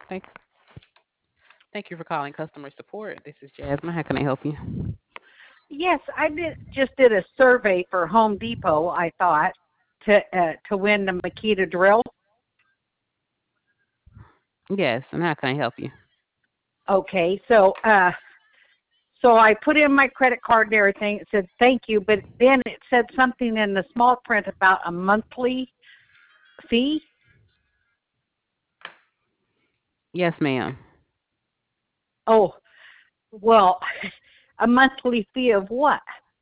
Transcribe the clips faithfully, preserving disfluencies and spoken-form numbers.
Thank, thank you for calling customer support. This is Jasmine. How can I help you? Yes, I did just did a survey for Home Depot, I thought, to uh, to win the Makita drill. Yes, and how can I help you? Okay, so uh so I put in my credit card and everything. It said thank you, but then it said something in the small print about a monthly fee. Yes, ma'am. Oh, well, a monthly fee of what?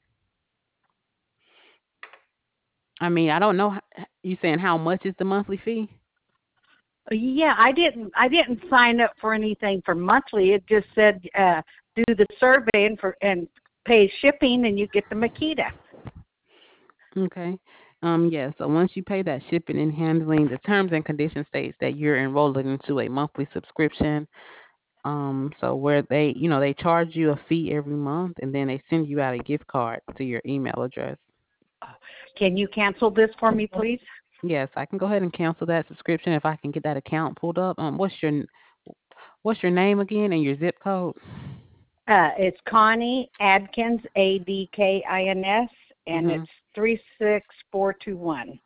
I mean, I don't know. h- You saying how much is the monthly fee? Yeah, I didn't I didn't sign up for anything for monthly. It just said uh do the survey and for and pay shipping and you get the Makita. Okay. Um, yes. So once you pay that shipping and handling, the terms and conditions states that you're enrolling into a monthly subscription. Um, so where they, you know, they charge you a fee every month, and then they send you out a gift card to your email address. Can you cancel this for me, please? Yes, I can go ahead and cancel that subscription if I can get that account pulled up. Um, what's your what's your name again and your zip code? Uh, it's Connie Adkins, A D K I N S, and it's Mhm. three six four two one.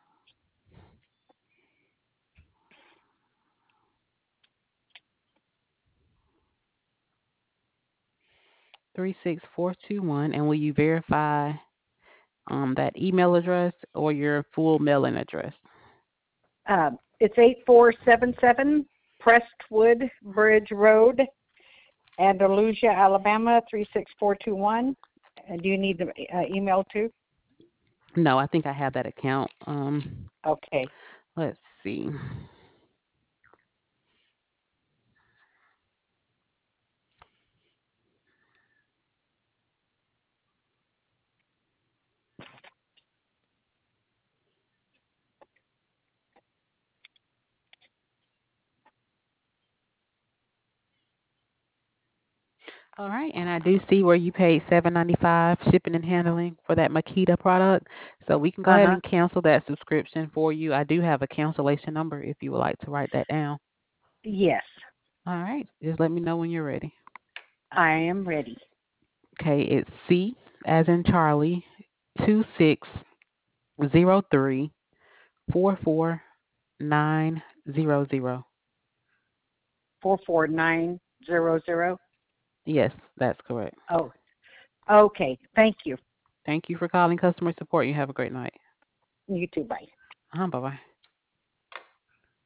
Three six four two one, and will you verify um that email address or your full mailing address? Uh, it's eight four seven seven Prestwood Bridge Road, Andalusia, Alabama, three six four two one. Uh, do you need the uh, email too? No, I think I have that account. Um, Okay. let's see. All right, and I do see where you paid seven ninety five shipping and handling for that Makita product. So we can go Uh ahead huh. and cancel that subscription for you. I do have a cancellation number if you would like to write that down. Yes, All right, just let me know when you're ready. I am ready. Okay, it's C as in Charlie, two six zero three four four nine zero zero. Four four nine zero zero. Yes, that's correct. Oh, okay. Thank you. Thank you for calling customer support. You have a great night. You too. Bye. Uh, bye bye.